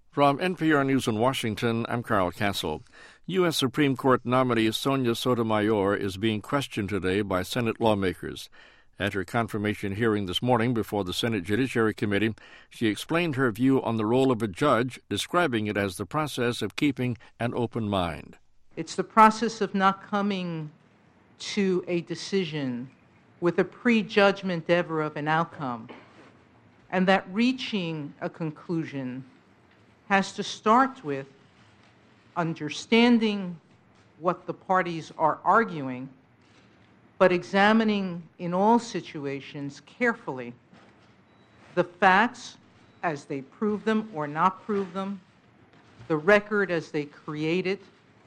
From NPR News in Washington, I'm Carl Castle. U.S. Supreme Court nominee Sonia Sotomayor is being questioned today by Senate lawmakers. At her confirmation hearing this morning before the Senate Judiciary Committee, she explained her view on the role of a judge, describing it as the process of keeping an open mind. It's the process of not coming to a decision with a prejudgment ever of an outcome, and that reaching a conclusion has to start with understanding what the parties are arguing, but examining in all situations carefully the facts as they prove them or not prove them, the record as they create it,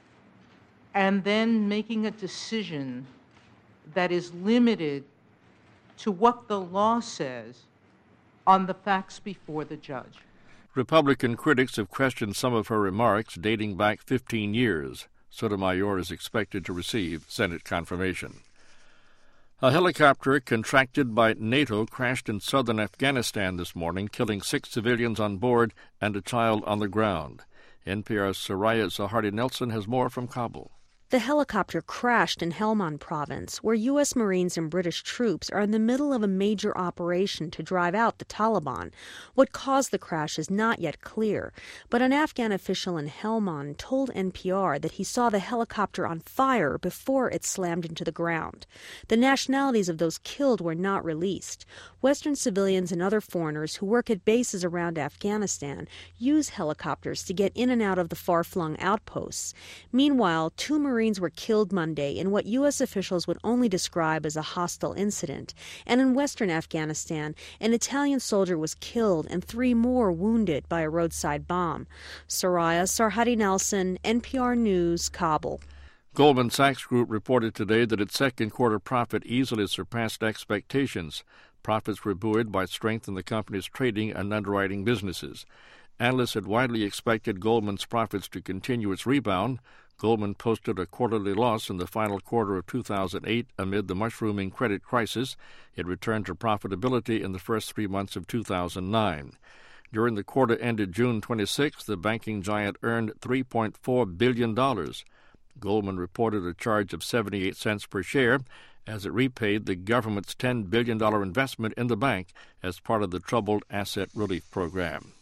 and then making a decision that is limited to what the law says on the facts before the judge. Republican critics have questioned some of her remarks dating back 15 years. Sotomayor is expected to receive Senate confirmation. A helicopter contracted by NATO crashed in southern Afghanistan this morning, killing 6 civilians on board and a child on the ground. NPR's Soraya Zahardi-Nelson has more from Kabul. The helicopter crashed in Helmand province, where U.S. Marines and British troops are in the middle of a major operation to drive out the Taliban. What caused the crash is not yet clear, but an Afghan official in Helmand told NPR that he saw the helicopter on fire before it slammed into the ground. The nationalities of those killed were not released. Western civilians and other foreigners who work at bases around Afghanistan use helicopters to get in and out of the far-flung outposts. Meanwhile, 2 Marines were killed Monday in what U.S. officials would only describe as a hostile incident. And in western Afghanistan, an Italian soldier was killed and 3 more wounded by a roadside bomb. Soraya Zahardi-Nelson, NPR News, Kabul. Goldman Sachs Group reported today that its second quarter profit easily surpassed expectations. Profits were buoyed by strength in the company's trading and underwriting businesses. Analysts had widely expected Goldman's profits to continue its rebound. Goldman posted a quarterly loss in the final quarter of 2008 amid the mushrooming credit crisis. It returned to profitability in the first 3 months of 2009. During the quarter ended June 26, the banking giant earned $3.4 billion. Goldman reported a charge of 78 cents per share as it repaid the government's $10 billion investment in the bank as part of the Troubled Asset Relief Program.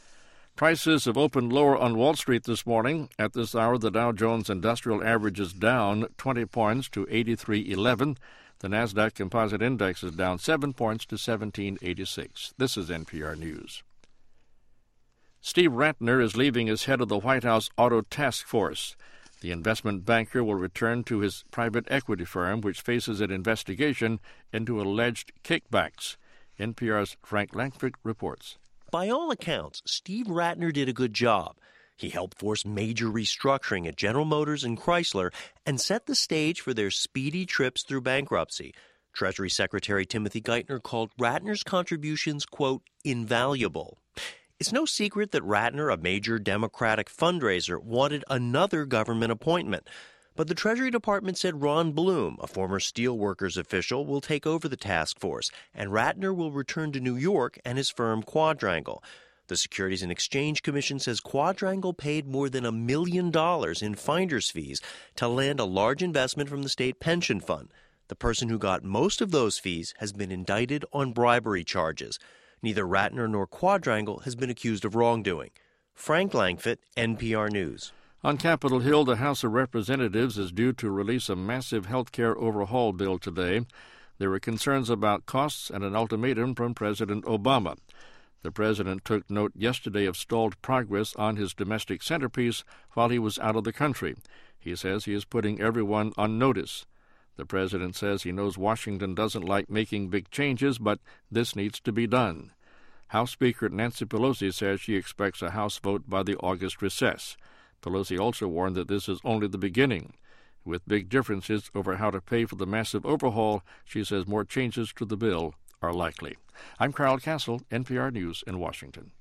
Prices have opened lower on Wall Street this morning. At this hour, the Dow Jones Industrial Average is down 20 points to 83.11. The Nasdaq Composite Index is down 7 points to 1786. This is NPR News. Steve Rattner is leaving as head of the White House Auto Task Force. The investment banker will return to his private equity firm, which faces an investigation into alleged kickbacks. NPR's Frank Langford reports. By all accounts, Steve Rattner did a good job. He helped force major restructuring at General Motors and Chrysler and set the stage for their speedy trips through bankruptcy. Treasury Secretary Timothy Geithner called Rattner's contributions, quote, invaluable. It's no secret that Rattner, a major Democratic fundraiser, wanted another government appointment. But the Treasury Department said Ron Bloom, a former steelworkers official, will take over the task force, and Rattner will return to New York and his firm Quadrangle. The Securities and Exchange Commission says Quadrangle paid more than $1 million in finder's fees to land a large investment from the state pension fund. The person who got most of those fees has been indicted on bribery charges. Neither Rattner nor Quadrangle has been accused of wrongdoing. Frank Langford, NPR News. On Capitol Hill, the House of Representatives is due to release a massive health care overhaul bill today. There were concerns about costs and an ultimatum from President Obama. The president took note yesterday of stalled progress on his domestic centerpiece while he was out of the country. He says he is putting everyone on notice. The president says he knows Washington doesn't like making big changes, but this needs to be done. House Speaker Nancy Pelosi says she expects a House vote by the August recess. Pelosi also warned that this is only the beginning. With big differences over how to pay for the massive overhaul, she says more changes to the bill are likely. I'm Carl Castle, NPR News in Washington.